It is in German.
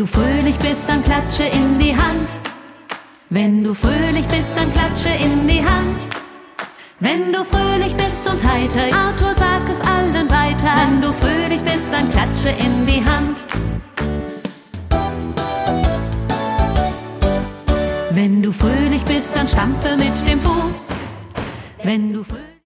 du fröhlich bist, dann klatsche in die Hand. Wenn du fröhlich bist, dann klatsche in die Hand. Wenn du fröhlich bist und heiter, Arthur, sag es allen weiter. Wenn du fröhlich bist, dann klatsche in die Hand. Wenn du fröhlich bist, dann stampfe mit dem Fuß. Wenn du fröhlich